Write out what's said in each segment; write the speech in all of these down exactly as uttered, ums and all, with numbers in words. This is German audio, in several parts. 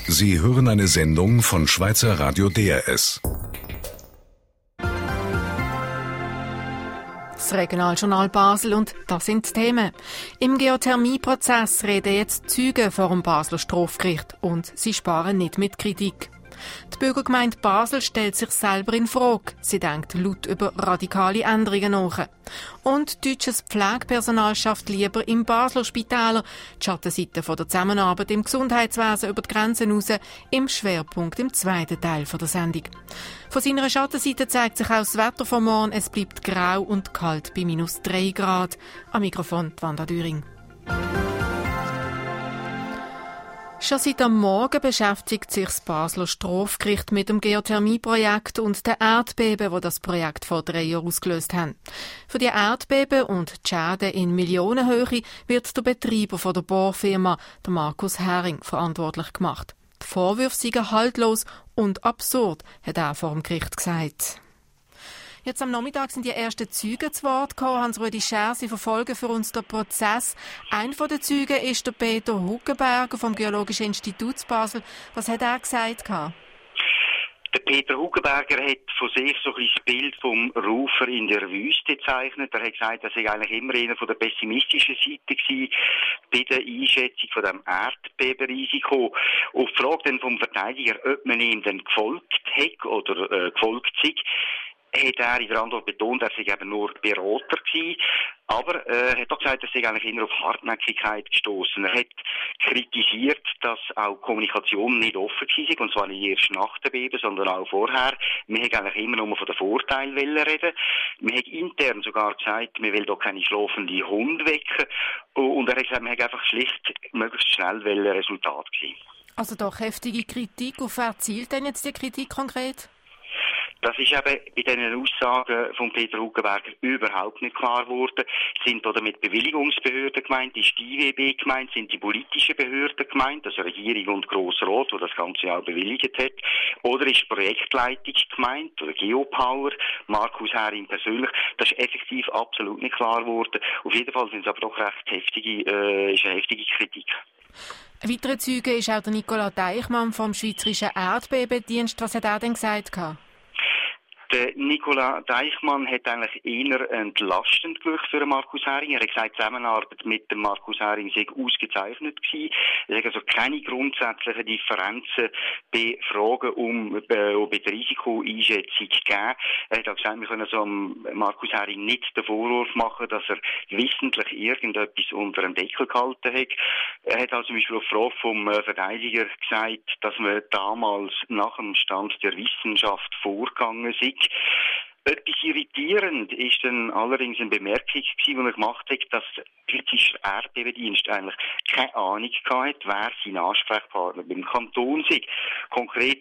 Sie hören eine Sendung von Schweizer Radio D R S. Das Regionaljournal Basel und das sind die Themen. Im Geothermieprozess reden jetzt Zeugen vor dem Basler Strafgericht und sie sparen nicht mit Kritik. Die Bürgergemeinde Basel stellt sich selber in Frage. Sie denkt laut über radikale Änderungen nach. Und deutsches Pflegepersonal schafft lieber im Basler Spitäler. Die Schattenseite von der Zusammenarbeit im Gesundheitswesen über die Grenzen raus im Schwerpunkt im zweiten Teil der Sendung. Von seiner Schattenseite zeigt sich auch das Wetter von morgen. Es bleibt grau und kalt bei minus drei Grad. Am Mikrofon die Wanda Düring. Schon seit am Morgen beschäftigt sich das Basler Strafgericht mit dem Geothermieprojekt und den Erdbeben, die das Projekt vor drei Jahren ausgelöst haben. Für die Erdbeben und die Schäden in Millionenhöhe wird der Betreiber von der Bohrfirma, der Markus Hering, verantwortlich gemacht. Die Vorwürfe seien haltlos und absurd, hat er vor dem Gericht gesagt. Jetzt am Nachmittag sind die ersten Zeugen zu Wort gekommen. Hans-Rudi Scher, Sie verfolgen für uns den Prozess. Einer der Zeugen ist der Peter Huggenberger vom Geologischen Institut Basel. Was hat er gesagt? Der Peter Huggenberger hat von sich so ein das Bild vom Rufer in der Wüste gezeichnet. Er hat gesagt, er sei eigentlich immer einer von der pessimistischen Seite gewesen bei der Einschätzung von dem Erdbebenrisiko. Auf die Frage dann vom Verteidiger, ob man ihm dann gefolgt hat oder äh, gefolgt sei, hat er in der Antwort betont, er sei eben nur Berater gewesen. Aber äh, er hat auch gesagt, er sei eigentlich immer auf Hartnäckigkeit gestoßen. Er hat kritisiert, dass auch Kommunikation nicht offen war, und zwar nicht erst nach dem Beben, sondern auch vorher. Wir haben eigentlich immer nur von den Vorteilen reden. Wir haben intern sogar gesagt, wir wollen doch keine schlafenden Hunde wecken. Und er hat gesagt, wir haben einfach schlicht möglichst schnell Resultat sehen. Also doch heftige Kritik. Auf wer zielt denn jetzt die Kritik konkret? Das ist eben bei diesen Aussagen von Peter Huggenberger überhaupt nicht klar geworden. Sind da damit Bewilligungsbehörden gemeint, ist die I W B gemeint, sind die politischen Behörden gemeint, also Regierung und Grossrat, die das Ganze auch bewilligt hat, oder ist Projektleitung gemeint, oder Geopower, Markus Hering persönlich. Das ist effektiv absolut nicht klar geworden. Auf jeden Fall sind es aber doch recht heftige, äh, ist eine heftige Kritik. Ein weiterer Zeuge ist auch der Nicola Deichmann vom Schweizerischen Erdbebendienst. Was hat er denn gesagt? Der Nicola Deichmann hat eigentlich eher entlastend gewirkt für Markus Hering. Er hat gesagt, die Zusammenarbeit mit dem Markus Hering sei ausgezeichnet gewesen. Es hat also keine grundsätzlichen Differenzen bei Fragen um, äh, um die Risikoeinschätzung gegeben. Er hat auch gesagt, wir können also Markus Hering nicht den Vorwurf machen, dass er wissentlich irgendetwas unter dem Deckel gehalten hat. Er hat also zum Beispiel auf die Frage vom Verteidiger gesagt, dass man damals nach dem Stand der Wissenschaft vorgegangen sei. Etwas irritierend ist dann allerdings eine Bemerkung, die er gemacht hat, dass der Schweizerische Erdbebendienst eigentlich keine Ahnung hatte, wer sein Ansprechpartner beim Kanton sei. Konkret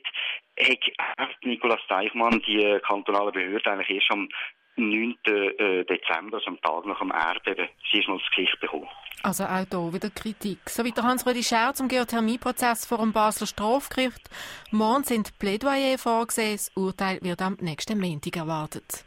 hat Nicolas Deichmann die kantonale Behörde eigentlich erst am neunten Dezember, also am Tag nach dem Erdbeben, sie ist noch das Gericht bekommen. Also auch hier wieder Kritik. So wie der Hans-Rudi Scher zum Geothermieprozess vor dem Basler Strafgericht. Morgen sind Plädoyer vorgesehen. Das Urteil wird am nächsten Montag erwartet.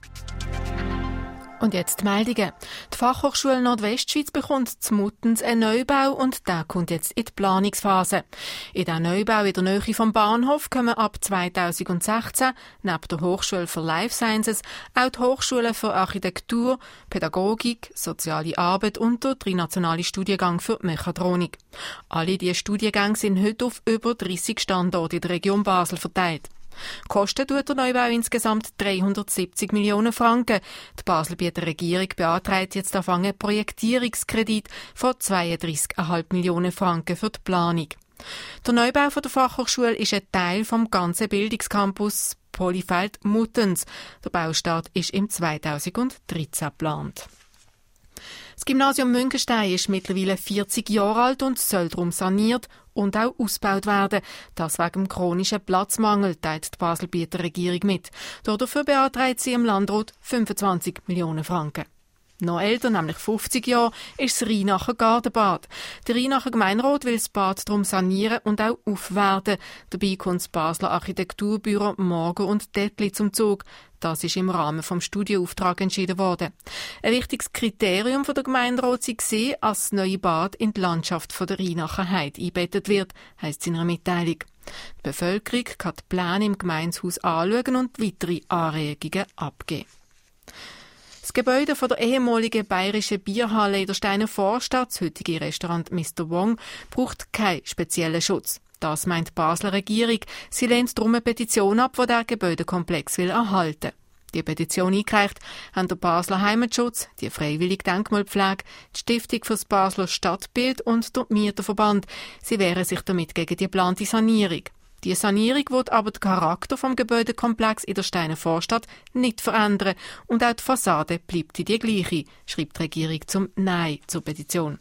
Und jetzt die Meldungen. Die Fachhochschule Nordwestschweiz bekommt zu Muttens einen Neubau und der kommt jetzt in die Planungsphase. In diesen Neubau in der Nähe vom Bahnhof kommen ab zweitausendsechzehn neben der Hochschule für Life Sciences auch die Hochschule für Architektur, Pädagogik, Soziale Arbeit und der drinationale Studiengang für Mechatronik. Alle diese Studiengänge sind heute auf über dreissig Standorte in der Region Basel verteilt. Kosten tut der Neubau insgesamt dreihundertsiebzig Millionen Franken. Die Baselbieter Regierung beantragt jetzt auf einen Projektierungskredit von zweiunddreissig Komma fünf Millionen Franken für die Planung. Der Neubau der Fachhochschule ist ein Teil vom ganzen Bildungscampus Polyfeld Muttens. Der Baustart ist im zweitausenddreizehn geplant. Das Gymnasium Münchenstein ist mittlerweile vierzig Jahre alt und soll darum saniert und auch ausgebaut werden. Das wegen dem chronischen Platzmangel, teilt die Baselbieter Regierung mit. Dafür beantragt sie im Landrat fünfundzwanzig Millionen Franken. Noch älter, nämlich fünfzig Jahre, ist das Rheinacher Gartenbad. Der Rheinacher Gemeinderat will das Bad darum sanieren und auch aufwerten. Dabei kommt das Basler Architekturbüro Morgen und Dettli zum Zug. Das ist im Rahmen vom Studienauftrag entschieden worden. Ein wichtiges Kriterium der Gemeinderat war, dass das neue Bad in die Landschaft der Rheinacher Heide eingebettet wird, heisst es in einer Mitteilung. Die Bevölkerung kann die Pläne im Gemeindehaus anschauen und weitere Anregungen abgeben. Das Gebäude von der ehemaligen bayerischen Bierhalle in der Steiner Vorstadt, das heutige Restaurant Mister Wong, braucht keinen speziellen Schutz. Das meint die Basler Regierung. Sie lehnt darum eine Petition ab, die der Gebäudekomplex will erhalten will. Die Petition eingereicht haben der Basler Heimatschutz, die Freiwillige Denkmalpflege, die Stiftung für das Basler Stadtbild und der Mieterverband. Sie wehren sich damit gegen die geplante Sanierung. Die Sanierung wird aber den Charakter vom Gebäudekomplex in der Steiner Vorstadt nicht verändern und auch die Fassade bleibt die gleiche, schreibt die Regierung zum Nein zur Petition.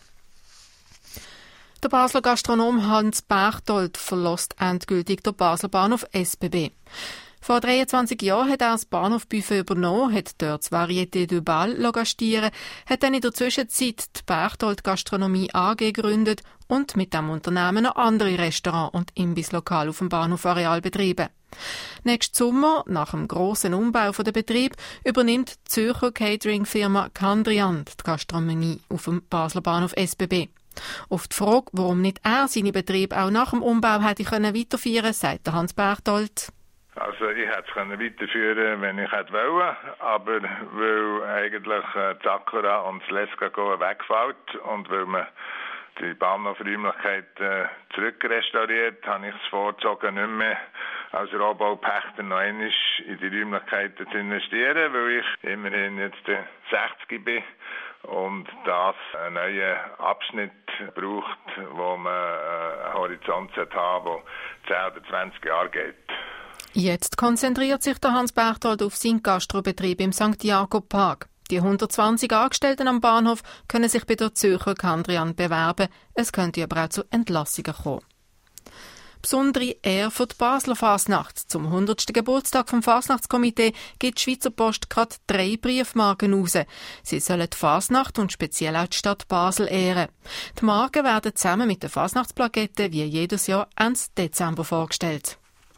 Der Basler Gastronom Hans Berchtold verlässt endgültig den Basler Bahnhof S B B. Vor dreiundzwanzig Jahren hat er das Bahnhofbuffet übernommen, hat dort das Varieté de Bal gastieren, hat dann in der Zwischenzeit die Berchtold Gastronomie A G gegründet und mit dem Unternehmen noch andere Restaurants und Imbisslokale auf dem Bahnhofareal betrieben. Nächsten Sommer, nach dem grossen Umbau des Betriebs, übernimmt die Zürcher Catering-Firma Candrian die Gastronomie auf dem Basler Bahnhof S B B. Auf die Frage, warum nicht er seine Betriebe auch nach dem Umbau hätte weiterführen können, sagt der Hans Berchtold. Also ich hätte es weiterführen, wenn ich hätte wollen, aber weil eigentlich äh, Zakura und das Leska wegfällt und weil man die Bahnhofräumlichkeit äh, zurückrestauriert, habe ich es vorgezogen, nicht mehr als Rohbaupächter noch einmal in die Räumlichkeiten zu investieren, weil ich immerhin jetzt äh, sechzig bin und das einen neuen Abschnitt braucht, wo man äh, einen Horizont haben, der zehn oder zwanzig Jahre geht. Jetzt konzentriert sich der Hans Berchtold auf seinen Gastrobetrieb im Sankt Jakob Park. Die hundertzwanzig Angestellten am Bahnhof können sich bei der Zürcher Candrian bewerben. Es könnte aber auch zu Entlassungen kommen. Besondere Ehre für die Basler Fasnacht. Zum hundertsten Geburtstag vom Fasnachtskomitee gibt die Schweizer Post gerade drei Briefmarken raus. Sie sollen die Fasnacht und speziell auch die Stadt Basel ehren. Die Marken werden zusammen mit den Fasnachtsplaketten wie jedes Jahr Ende Dezember vorgestellt.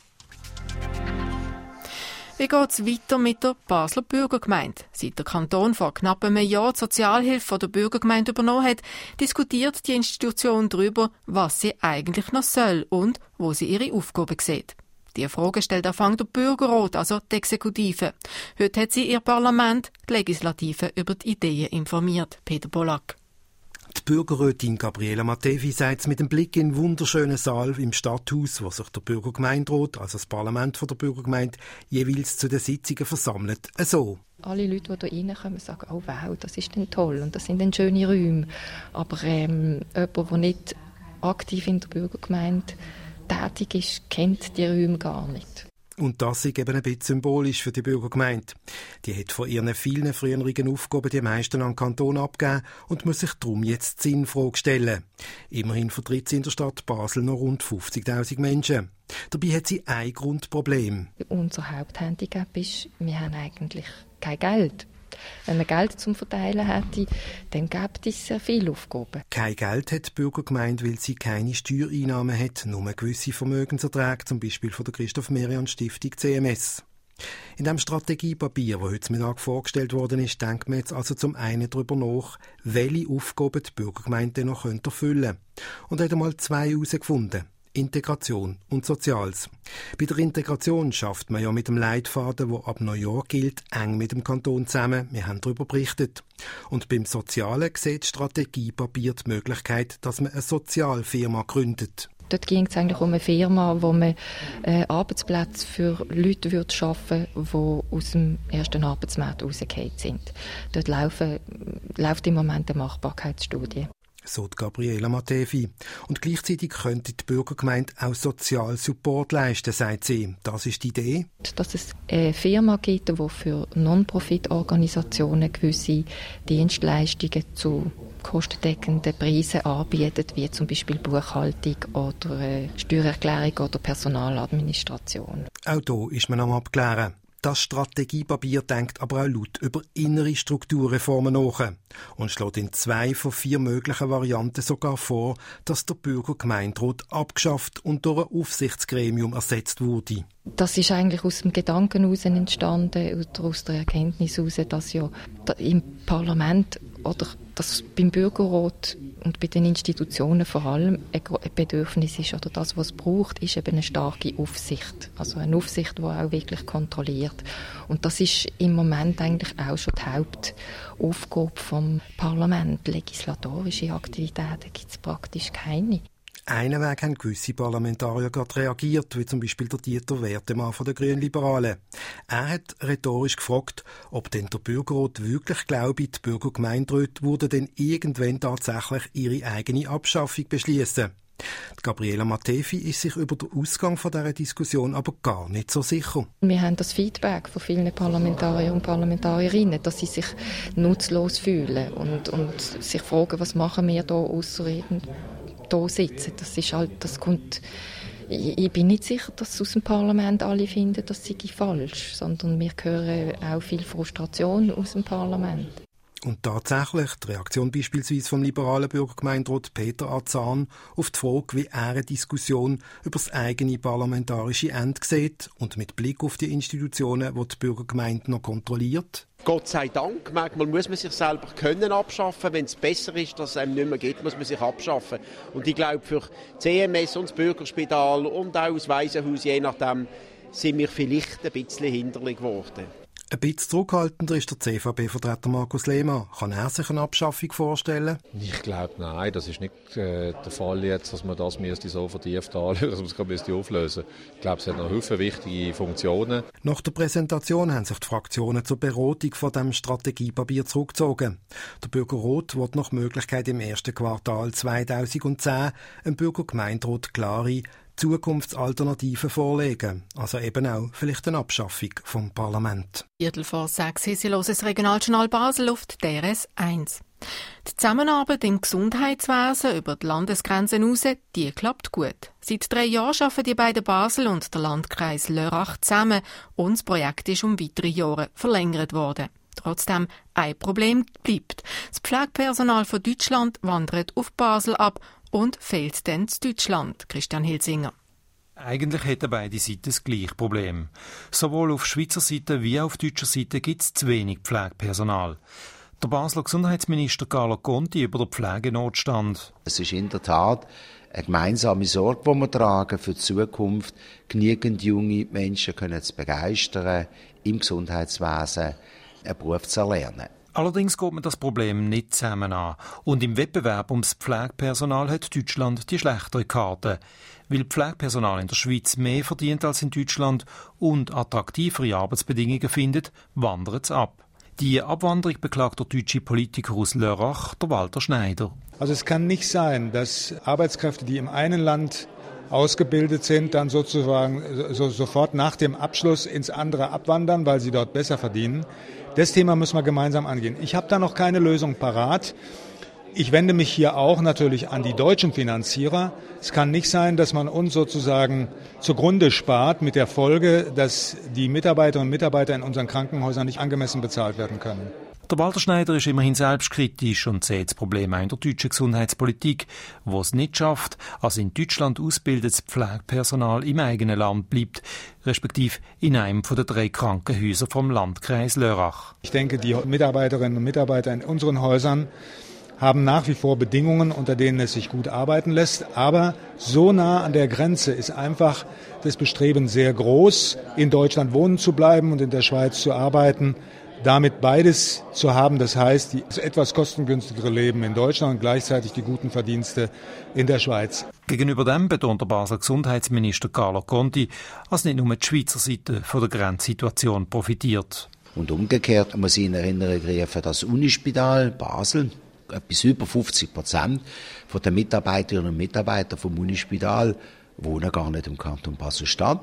Wie geht es weiter mit der Basler Bürgergemeinde? Seit der Kanton vor knapp einem Jahr die Sozialhilfe von der Bürgergemeinde übernommen hat, diskutiert die Institution darüber, was sie eigentlich noch soll und wo sie ihre Aufgaben sieht. Diese Frage stellt Anfang der Bürgerrat, also die Exekutive. Heute hat sie ihr Parlament, die Legislative, über die Ideen informiert. Peter Pollack. Die Bürgerrätin Gabriela Matevi sagt es mit dem Blick in den wunderschönen Saal im Stadthaus, wo sich der Bürgergemeinderat, also das Parlament von der Bürgergemeinde, jeweils zu den Sitzungen versammelt. So. Alle Leute, die hier reinkommen, sagen, oh wow, das ist dann toll und das sind dann schöne Räume. Aber ähm, jemand, der nicht aktiv in der Bürgergemeinde tätig ist, kennt die Räume gar nicht. Und das ist eben ein bisschen symbolisch für die Bürgergemeinde. Die hat von ihren vielen früheren Aufgaben die meisten an den Kanton abgegeben und muss sich darum jetzt die Sinnfrage stellen. Immerhin vertritt sie in der Stadt Basel noch rund fünfzigtausend Menschen. Dabei hat sie ein Grundproblem. Unser Haupthandicap ist, wir haben eigentlich kein Geld. Wenn man Geld zum Verteilen hätte, dann gäbe es sehr viele Aufgaben. Kein Geld hat die Bürgergemeinde, weil sie keine Steuereinnahmen hat, nur gewisse Vermögenserträge, zum Beispiel von der Christoph-Merian-Stiftung C M S. In dem Strategiepapier, das heute Mittag vorgestellt worden ist, denkt man jetzt also zum einen darüber nach, welche Aufgaben die Bürgergemeinde noch erfüllen könnte. Und hat einmal zwei herausgefunden. Integration und Soziales. Bei der Integration schafft man ja mit dem Leitfaden, der ab Neujahr gilt, eng mit dem Kanton zusammen. Wir haben darüber berichtet. Und beim Sozialen sieht das Strategiepapier die Möglichkeit, dass man eine Sozialfirma gründet. Dort ging es eigentlich um eine Firma, wo man äh, Arbeitsplätze für Leute würde schaffen würde, die aus dem ersten Arbeitsmarkt rausgefallen sind. Dort laufen, läuft im Moment eine Machbarkeitsstudie. So die Gabriela Matevi. Und gleichzeitig könnte die Bürgergemeinde auch Sozialsupport leisten, sagt sie. Das ist die Idee. Dass es eine Firma gibt, die für Non-Profit-Organisationen gewisse Dienstleistungen zu kostendeckenden Preisen anbietet, wie zum Beispiel Buchhaltung oder Steuererklärung oder Personaladministration. Auch hier ist man am Abklären. Das Strategiepapier denkt aber auch laut über innere Strukturreformen nach und schlägt in zwei von vier möglichen Varianten sogar vor, dass der Bürgergemeinderat abgeschafft und durch ein Aufsichtsgremium ersetzt wurde. Das ist eigentlich aus dem Gedanken heraus entstanden oder aus der Erkenntnis heraus, dass ja im Parlament oder dass beim Bürgerrat und bei den Institutionen vor allem ein Bedürfnis ist oder das, was es braucht, ist eben eine starke Aufsicht. Also eine Aufsicht, die auch wirklich kontrolliert. Und das ist im Moment eigentlich auch schon die Hauptaufgabe vom Parlament. Legislatorische Aktivitäten gibt es praktisch keine. Einen Weg haben gewisse Parlamentarier gerade reagiert, wie zum Beispiel der Dieter Wertemann von den Grünliberalen. Er hat rhetorisch gefragt, ob denn der Bürgerrat wirklich glaube, die Bürgergemeinderäte würden denn irgendwann tatsächlich ihre eigene Abschaffung beschließen. Gabriela Mattefi ist sich über den Ausgang von dieser Diskussion aber gar nicht so sicher. Wir haben das Feedback von vielen Parlamentariern und Parlamentarierinnen, dass sie sich nutzlos fühlen und, und sich fragen, was machen wir da ausser irgend da sitzen. Das ist halt, das kommt, ich, ich bin nicht sicher, dass aus dem Parlament alle finden, das sei falsch, sondern wir hören auch viel Frustration aus dem Parlament. Und tatsächlich, die Reaktion beispielsweise vom liberalen Bürgergemeinderat Peter Azan auf die Frage, wie er eine Diskussion über das eigene parlamentarische Ende sieht und mit Blick auf die Institutionen, die die Bürgergemeinde noch kontrolliert. Gott sei Dank, manchmal muss man sich selber können abschaffen. Wenn es besser ist, dass es einem nicht mehr geht, muss man sich abschaffen. Und ich glaube, für C M S und das Bürgerspital und auch das Waisenhaus, je nachdem, sind wir vielleicht ein bisschen hinderlich geworden. Ein bisschen zurückhaltender ist der C V B-Vertreter Markus Lehmann. Kann er sich eine Abschaffung vorstellen? Ich glaube, nein, das ist nicht äh, der Fall jetzt, dass man das müsste so vertieft anschauen, dass man es müsste auflösen. Ich glaube, es hat noch viele wichtige Funktionen. Nach der Präsentation haben sich die Fraktionen zur Beratung von dem Strategiepapier zurückgezogen. Der Bürgerrat will nach Möglichkeit im ersten Quartal zweitausendzehn im Bürgergemeinderat klare Zukunftsalternativen vorlegen. Also eben auch vielleicht eine Abschaffung vom Parlament. Viertel vor sechs, Sie hören das Regionaljournal Basel auf D R S eins. Die Zusammenarbeit im Gesundheitswesen über die Landesgrenzen hinaus, die klappt gut. Seit drei Jahren arbeiten die beiden Basel und der Landkreis Lörrach zusammen und das Projekt ist um weitere Jahre verlängert worden. Trotzdem, ein Problem bleibt. Das Pflegepersonal von Deutschland wandert auf Basel ab und fehlt dann zu Deutschland. Christian Hilsinger. Eigentlich hätten beide Seiten das gleiche Problem. Sowohl auf Schweizer Seite wie auch auf deutscher Seite gibt es zu wenig Pflegepersonal. Der Basler Gesundheitsminister Carlo Conti über den Pflegenotstand. Es ist in der Tat eine gemeinsame Sorge, die wir tragen für die Zukunft, genügend junge Menschen können zu begeistern, im Gesundheitswesen einen Beruf zu erlernen. Allerdings geht man das Problem nicht zusammen an. Und im Wettbewerb ums Pflegepersonal hat Deutschland die schlechtere Karte. Weil Pflegepersonal in der Schweiz mehr verdient als in Deutschland und attraktivere Arbeitsbedingungen findet, wandert es ab. Die Abwanderung beklagt der deutsche Politiker aus Lörrach, der Walter Schneider. Also es kann nicht sein, dass Arbeitskräfte, die im einen Land ausgebildet sind, dann sozusagen so, sofort nach dem Abschluss ins andere abwandern, weil sie dort besser verdienen. Das Thema müssen wir gemeinsam angehen. Ich habe da noch keine Lösung parat. Ich wende mich hier auch natürlich an die deutschen Finanzierer. Es kann nicht sein, dass man uns sozusagen zugrunde spart mit der Folge, dass die Mitarbeiterinnen und Mitarbeiter in unseren Krankenhäusern nicht angemessen bezahlt werden können. Der Walter Schneider ist immerhin selbstkritisch und sieht das Problem auch in der deutschen Gesundheitspolitik, wo es nicht schafft, als in Deutschland ausgebildetes Pflegepersonal im eigenen Land bleibt, respektive in einem von den drei Krankenhäusern vom Landkreis Lörrach. Ich denke, die Mitarbeiterinnen und Mitarbeiter in unseren Häusern haben nach wie vor Bedingungen, unter denen es sich gut arbeiten lässt. Aber so nah an der Grenze ist einfach das Bestreben sehr groß, in Deutschland wohnen zu bleiben und in der Schweiz zu arbeiten. Damit beides zu haben, das heißt, das etwas kostengünstigere Leben in Deutschland und gleichzeitig die guten Verdienste in der Schweiz. Gegenüber dem betont der Basler Gesundheitsminister Carlo Conti, dass nicht nur die Schweizer Seite von der Grenzsituation profitiert. Und umgekehrt muss ich in Erinnerung rufen, das Unispital Basel, etwas über fünfzig Prozent von den Mitarbeiterinnen und Mitarbeitern vom Unispital wohnen gar nicht im Kanton Basel-Stadt.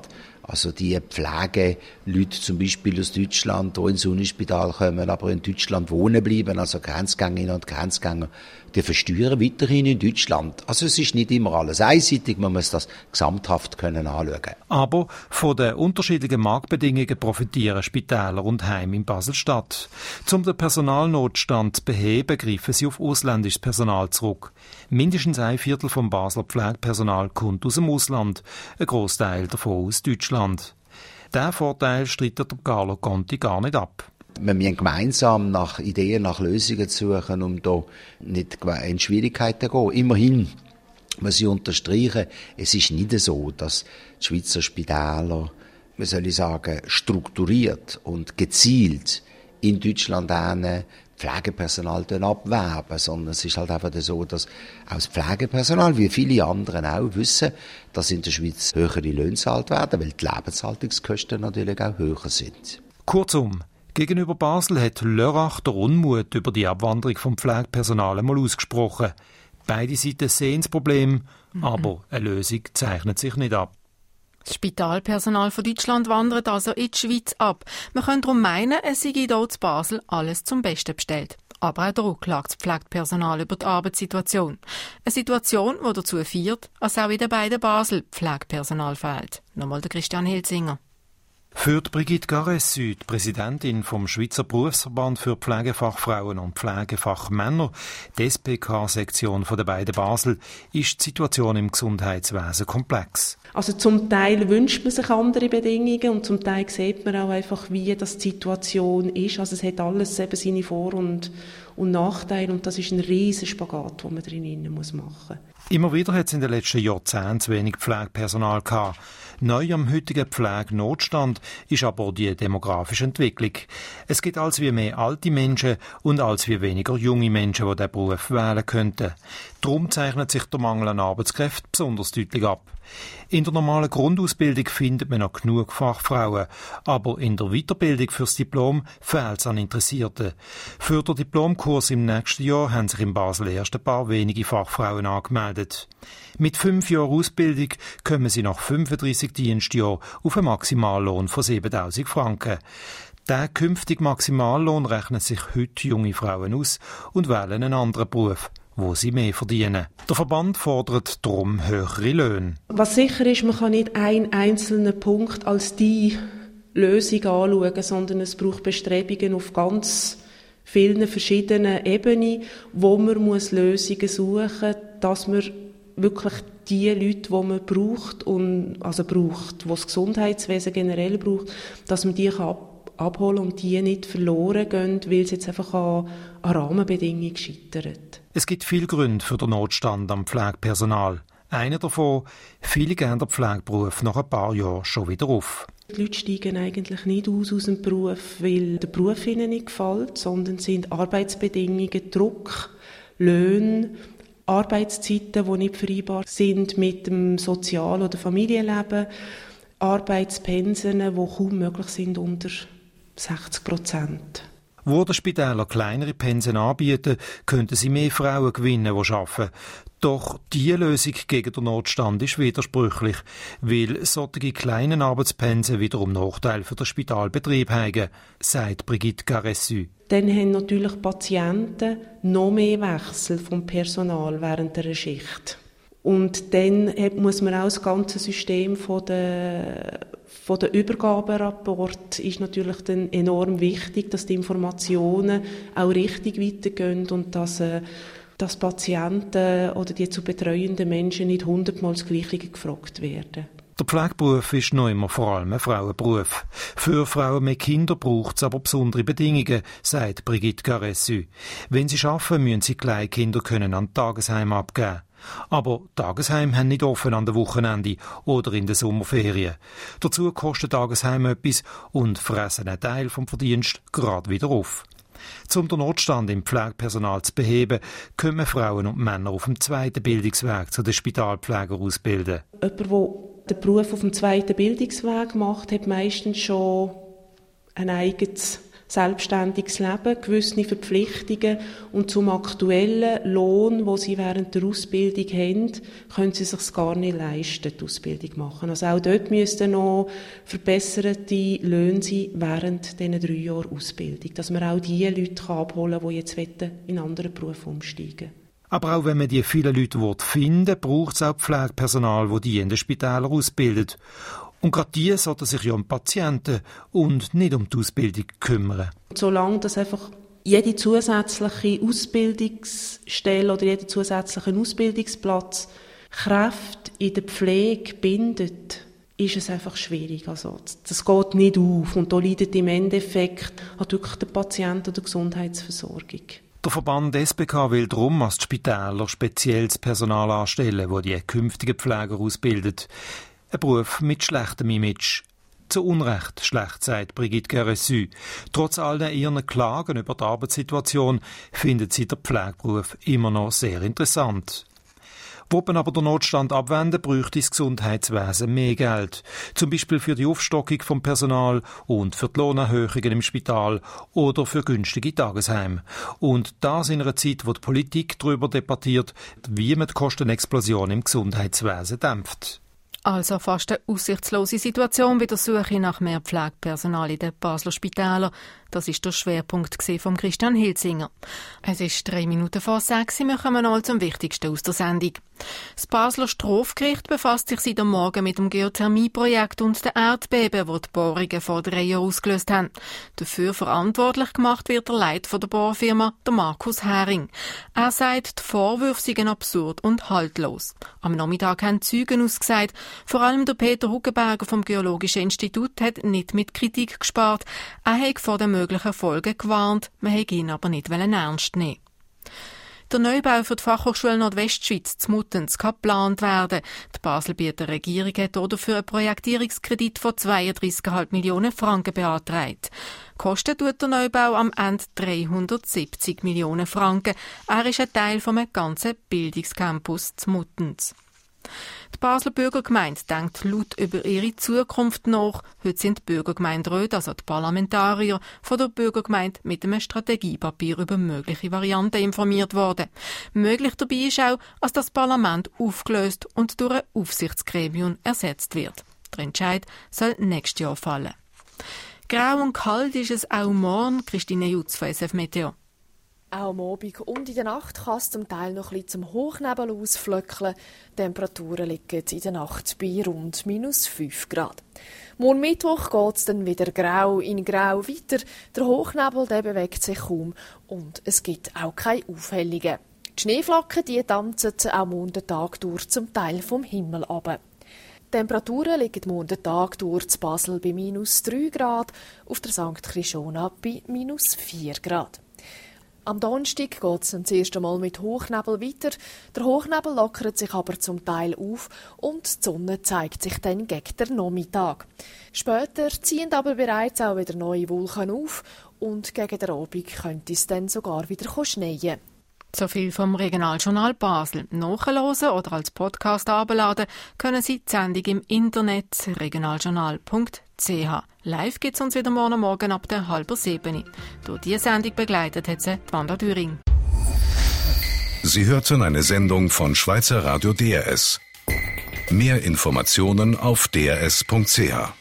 Also die Pflegeleute zum Beispiel aus Deutschland, die ins Unispital kommen, aber in Deutschland wohnen bleiben, also Grenzgängerinnen und Grenzgänger, die versteuern weiterhin in Deutschland. Also es ist nicht immer alles einseitig, man muss das gesamthaft können anschauen. Aber von den unterschiedlichen Marktbedingungen profitieren Spitäler und Heime in Basel-Stadt. Um den Personalnotstand zu beheben, greifen sie auf ausländisches Personal zurück. Mindestens ein Viertel vom Basler Pflegepersonal kommt aus dem Ausland, ein Großteil davon aus Deutschland. Diesen Vorteil streitet Carlo Conti gar nicht ab. Wir müssen gemeinsam nach Ideen, nach Lösungen suchen, um da nicht in Schwierigkeiten zu gehen. Immerhin muss ich unterstreichen, es ist nicht so, dass die Schweizer Spitäler, wie soll ich sagen, strukturiert und gezielt in Deutschland eine Pflegepersonal abwerben, sondern es ist halt einfach so, dass auch das Pflegepersonal, wie viele andere auch, wissen, dass in der Schweiz höhere Löhne gezahlt werden, weil die Lebenshaltungskosten natürlich auch höher sind. Kurzum, gegenüber Basel hat Lörrach der Unmut über die Abwanderung vom Pflegepersonal einmal ausgesprochen. Beide Seiten sehen das Problem, mhm. aber eine Lösung zeichnet sich nicht ab. Das Spitalpersonal von Deutschland wandert also in die Schweiz ab. Man könnte darum meinen, es sei hier in Basel alles zum Besten bestellt. Aber auch da klagt das Pflegepersonal über die Arbeitssituation. Eine Situation, die dazu führt, dass auch in den beiden Basel Pflegepersonal fehlt. Nochmal der Christian Hilzinger. Für Brigitte Garessu, die Präsidentin vom Schweizer Berufsverband für Pflegefachfrauen und Pflegefachmänner, die S P K-Sektion der beiden Basel, ist die Situation im Gesundheitswesen komplex. Also zum Teil wünscht man sich andere Bedingungen und zum Teil sieht man auch einfach, wie das die Situation ist. Also es hat alles eben seine Vor- und, und Nachteile und das ist ein riesen Spagat, den man drin machen muss. Immer wieder hat es in den letzten Jahrzehnten zu wenig Pflegepersonal gehabt. Neu am heutigen Pflegenotstand ist aber die demografische Entwicklung. Es gibt als wie mehr alte Menschen und als wie weniger junge Menschen, die diesen Beruf wählen könnten. Darum zeichnet sich der Mangel an Arbeitskräften besonders deutlich ab. In der normalen Grundausbildung findet man noch genug Fachfrauen, aber in der Weiterbildung fürs Diplom fehlt es an Interessierten. Für den Diplomkurs im nächsten Jahr haben sich in Basel erst ein paar wenige Fachfrauen angemeldet. Mit fünf Jahren Ausbildung kommen sie nach fünfunddreissig Dienstjahren auf einen Maximallohn von siebentausend Franken. Der künftige Maximallohn rechnen sich heute junge Frauen aus und wählen einen anderen Beruf, wo sie mehr verdienen. Der Verband fordert darum höhere Löhne. Was sicher ist, man kann nicht einen einzelnen Punkt als die Lösung anschauen, sondern es braucht Bestrebungen auf ganz vielen verschiedenen Ebenen, wo man muss Lösungen suchen muss, dass man wirklich die Leute, die man braucht, und, also braucht, die das Gesundheitswesen generell braucht, dass man die kann abholen und die nicht verloren gehen, weil es jetzt einfach an, an Rahmenbedingungen scheitert. Es gibt viele Gründe für den Notstand am Pflegepersonal. Einer davon, viele gehen den Pflegeberuf nach ein paar Jahren schon wieder auf. Die Leute steigen eigentlich nicht aus aus dem Beruf, weil der Beruf ihnen nicht gefällt, sondern es sind Arbeitsbedingungen, Druck, Löhne, Arbeitszeiten, die nicht vereinbar sind mit dem Sozial- oder Familienleben, Arbeitspensen, die kaum möglich sind unter sechzig Prozent. Wo die Spitäler kleinere Pensen anbieten, könnten sie mehr Frauen gewinnen, die arbeiten. Doch diese Lösung gegen den Notstand ist widersprüchlich, weil solche kleinen Arbeitspensen wiederum Nachteile für den Spitalbetrieb haben, sagt Brigitte Garessu. Dann haben natürlich Patienten noch mehr Wechsel vom Personal während der Schicht. Und dann muss man auch das ganze System von der, von der Übergaberapport ist natürlich dann enorm wichtig, dass die Informationen auch richtig weitergehen und dass, äh, dass Patienten oder die zu betreuenden Menschen nicht hundertmal das Gleiche gefragt werden. Der Pflegeberuf ist noch immer vor allem ein Frauenberuf. Für Frauen mit Kindern braucht es aber besondere Bedingungen, sagt Brigitte Garessu. Wenn sie arbeiten, müssen sie Kleinkinder können an Tagesheim abgeben. Aber Tagesheime haben nicht offen an den Wochenende oder in den Sommerferien. Dazu kosten Tagesheime etwas und fressen einen Teil vom Verdienst gerade wieder auf. Um den Notstand im Pflegepersonal zu beheben, können Frauen und Männer auf dem zweiten Bildungsweg zu den Spitalpflegern ausbilden. Jemand, der den Beruf auf dem zweiten Bildungsweg macht, hat meistens schon ein eigenes selbstständiges Leben, gewisse Verpflichtungen und zum aktuellen Lohn, wo sie während der Ausbildung haben, können sie sich gar nicht leisten, die Ausbildung machen. Also auch dort müssten noch verbesserte Löhne sein während diesen drei Jahren Ausbildung, dass man auch die Leute abholen kann, die jetzt in andere Berufe umsteigen. Aber auch wenn man die vielen Leute finden, braucht es auch Pflegepersonal, das die in den Spitälern ausbildet. Und gerade die sollten sich ja um Patienten und nicht um die Ausbildung kümmern. Solange das einfach jede zusätzliche Ausbildungsstelle oder jeder zusätzliche Ausbildungsplatz Kräfte in der Pflege bindet, ist es einfach schwierig. Also, das geht nicht auf und da leidet im Endeffekt auch wirklich der Patient oder die Gesundheitsversorgung. Der Verband S B K will darum als die Spitäler spezielles Personal anstellen, das die künftigen Pfleger ausbildet. Ein Beruf mit schlechtem Image. Zu Unrecht schlecht, sagt Brigitte Guéressu. Trotz all ihren Klagen über die Arbeitssituation findet sie den Pflegeberuf immer noch sehr interessant. Wo man aber den Notstand abwenden, bräuchte das Gesundheitswesen mehr Geld. Zum Beispiel für die Aufstockung vom Personal und für die Lohnerhöhungen im Spital oder für günstige Tagesheime. Und das in einer Zeit, wo die Politik darüber debattiert, wie man die Kostenexplosion im Gesundheitswesen dämpft. Also fast eine aussichtslose Situation bei der Suche nach mehr Pflegepersonal in den Basler Spitälern. Das ist der Schwerpunkt von Christian Hilzinger. Es ist drei Minuten vor sechs. Wir kommen mal zum Wichtigsten aus der Sendung. Das Basler Strafgericht befasst sich seit am Morgen mit dem Geothermieprojekt und den Erdbeben, die die Bohrungen vor drei Jahren ausgelöst haben. Dafür verantwortlich gemacht wird der Leiter der Bohrfirma, der Markus Hering. Er sagt, die Vorwürfe seien absurd und haltlos. Am Nachmittag haben Zeugen ausgesagt. Vor allem der Peter Huggenberger vom Geologischen Institut hat nicht mit Kritik gespart. Er hat vor den möglichen Folgen gewarnt, man hat ihn aber nicht ernst nehmen. Der Neubau für die Fachhochschule Nordwestschweiz zu Muttenz kann geplant werden. Die Baselbieter Regierung hat dafür einen Projektierungskredit von zweiunddreissig Komma fünf Millionen Franken beantragt. Kosten tut der Neubau am Ende dreihundertsiebzig Millionen Franken. Er ist ein Teil vom ganzen Bildungscampus zu Muttenz. Die Basler Bürgergemeinde denkt laut über ihre Zukunft nach. Heute sind die Bürgergemeinderäte, also die Parlamentarier, von der Bürgergemeinde mit einem Strategiepapier über mögliche Varianten informiert worden. Möglich dabei ist auch, dass das Parlament aufgelöst und durch ein Aufsichtsgremium ersetzt wird. Der Entscheid soll nächstes Jahr fallen. Grau und kalt ist es auch morgen. Christine Jutz von S F Meteo. Auch am Abend und in der Nacht kann es zum Teil noch ein bisschen zum Hochnebel ausflöckeln. Die Temperaturen liegen in der Nacht bei rund minus fünf Grad. Morgen Mittwoch geht es dann wieder grau in grau weiter. Der Hochnebel der bewegt sich kaum und es gibt auch keine Aufhellungen. Die Schneeflocken die tanzen auch morgen Tag durch zum Teil vom Himmel runter. Die Temperaturen liegen morgen Tag durch zu Basel bei minus drei Grad, auf der Sankt Chrischona bei minus vier Grad. Am Donnerstag geht es das erste Mal mit Hochnebel weiter. Der Hochnebel lockert sich aber zum Teil auf und die Sonne zeigt sich dann gegen den Nachmittag. Später ziehen aber bereits auch wieder neue Wolken auf und gegen den Abend könnte es dann sogar wieder schneien. So viel vom Regionaljournal Basel. Nachhören oder als Podcast herunterladen können Sie die Sendung im Internet regionaljournal punkt c h. Live gibt es uns wieder morgen Morgen ab der halben sieben. Durch diese Sendung begleitet hat sie die Wanda Düring. Sie hörten eine Sendung von Schweizer Radio D R S. Mehr Informationen auf d r s punkt c h.